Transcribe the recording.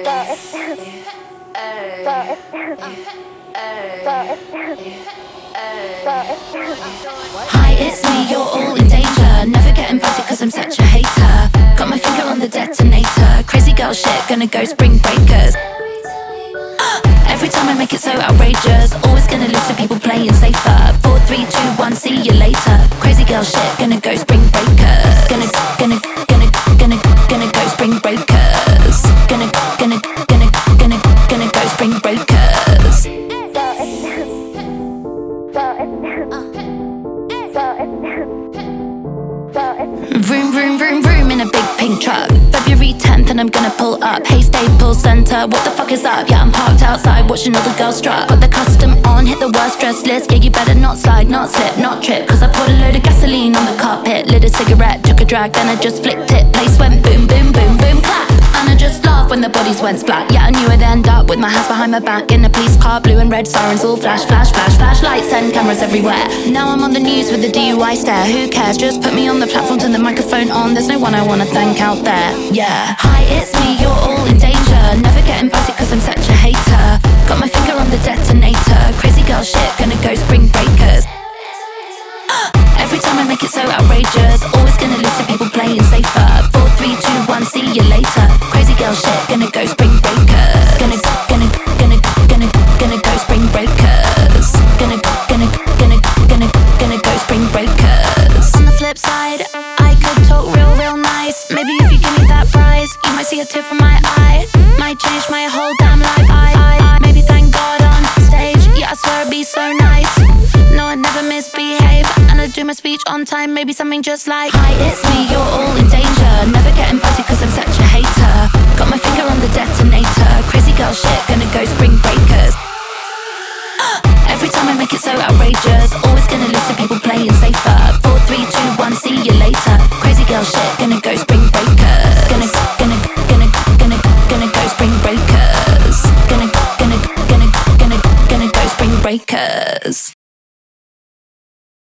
Hi, it's me, you're all in danger. Never getting past it cause I'm such a hater. Got my finger on the detonator. Crazy girl shit, gonna go spring breakers. Every time I make it so outrageous, always gonna listen to people playing safer. 4, 3, 2, 1, see you later. Crazy girl shit, gonna go spring breakers. Gonna go spring breakers. Gonna go spring breakers. Vroom, vroom, vroom, vroom in a big pink truck. February 10th and I'm gonna pull up. Hey, Staples Center, what the fuck is up? Yeah, I'm parked outside watching all the girls strut. Got the custom on, hit the worst dress list. Yeah, you better not slide, not slip, not trip. Cause I poured a load of gasoline on the carpet. Lit a cigarette, took a drag, then I just flicked it. Place went boom, boom, boom, boom, clap. And I just laughed when the bodies went splat. Yeah, I knew I'd end up with my hands behind my back in a police car, blue and red sirens all flash, flash, flash, flashlights and cameras everywhere. Now I'm on the news with the DUI stare. Who cares? Just put me on the platform, turn the microphone on. There's no one I wanna thank out there. Yeah. Hi, it's me, you're all in danger. Never getting past it cause I'm such a hater. Got my finger on the detonator. Crazy girl shit, gonna go spring breakers. Every time I make it so outrageous, always gonna listen to people playing safer. 4, 3, 2, 1, see you later. Crazy girl shit, gonna go spring breakers. Gonna go spring breakers. Gonna go spring breakers. On the flip side, I could talk real nice. Maybe if you give me that prize, you might see a tear from my eye. Might change my whole damn life. I maybe thank God on stage. Yeah, I swear it'd be so nice. No, I'd never misbehave, and I'd do my speech on time. Maybe something just like, hi, it's me, you're all in danger. Never getting past it cause I'm such a hater. Got my finger on the detonator. Crazy girl shit, gonna go spring breakers. Every time I make it so outrageous, always gonna listen to people playing safer. 4, 3, 2, 1, see you later. Crazy girl shit, gonna go spring breakers. Gonna go spring breakers. Gonna go spring breakers.